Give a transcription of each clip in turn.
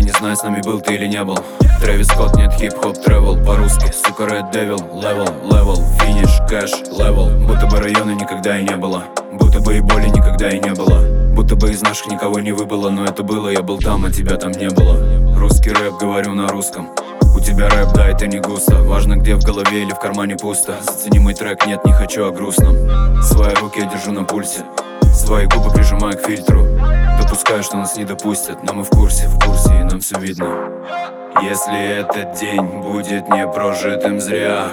не знаю, с нами был ты или не был. Трэвис Скотт, нет хип-хоп, тревел по-русски. Сука, Red Devil, левел, финиш, кэш, левел. Будто бы района никогда и не было, будто бы и боли никогда и не было. Будто бы из наших никого не выбыло, но это было, я был там, а тебя там не было. Русский рэп, говорю на русском. У тебя рэп, да, это не густо. Важно, где в голове или в кармане пусто. Зацени мой трек, нет, не хочу о грустном. Свои руки я держу на пульсе, свои губы прижимаю к фильтру. Допускаю, что нас не допустят, но мы в курсе, и нам все видно. Если этот день будет не прожитым зря,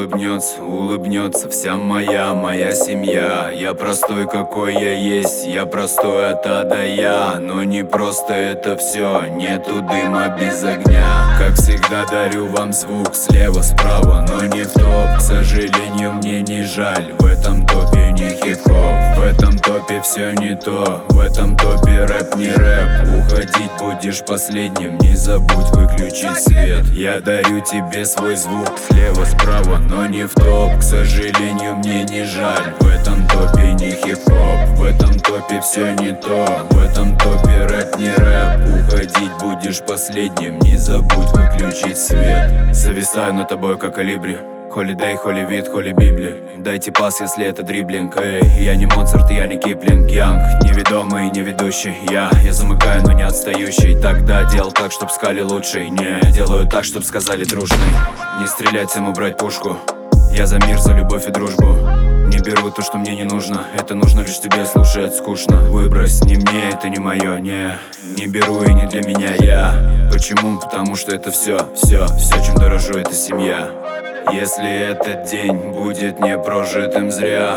улыбнется вся моя семья. Я простой, какой я есть, я простой от А до Я. Но не просто это все, нету дыма без огня. Как всегда дарю вам звук слева, справа, но не в топ. К сожалению, мне не жаль, в этом топе не хип-хоп. В этом топе все не то, в этом топе рэп не рэп. Уходить будешь последним, не забудь выключить свет. Я дарю тебе свой звук слева, справа, но не в топ. К сожалению, мне не жаль, в этом топе не хип-хоп. В этом топе все не то, в этом топе рэп не рэп. Уходить будешь последним, не забудь выключить свет. Зависаю над тобой, как колибри. Холидей, холи вид, холи Библия. Дайте пас, если это дриблинг. Эй, я не Моцарт, я не Киплинг. Янг, неведомый, не ведущий. Я замыкаю, но не отстающий. Тогда делал так, чтоб сказали лучший. Не, делаю так, чтоб сказали дружный. Не стрелять, всем убрать пушку. Я за мир, за любовь и дружбу. Не беру то, что мне не нужно. Это нужно лишь тебе, слушать скучно. Выбрось, не мне, это не мое. Не беру и не для меня я. Почему? Потому что это все, чем дорожу, это семья. Если этот день будет не прожитым зря,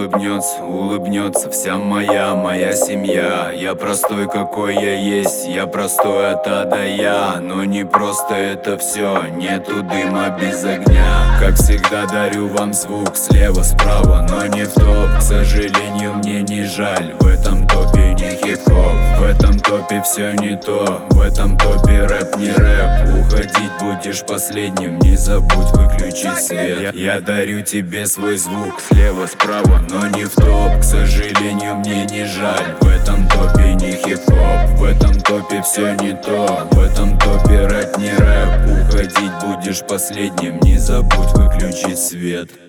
улыбнется вся моя семья. Я простой, какой я есть, я простой от А до Я. Но не просто это все, нету дыма без огня. Как всегда дарю вам звук слева, справа, но не в топ. К сожалению, мне не жаль, в этом топе не хип-хоп. В этом топе все не то, в этом топе рэп не рэп. Уходить будешь последним, не забудь выключить свет. Я дарю тебе свой звук слева, справа, но не в топ. К сожалению, мне не жаль, в этом топе не хип-хоп. В этом топе все не то, в этом топе рэп не рэп. Уходить будешь последним, не забудь выключить свет.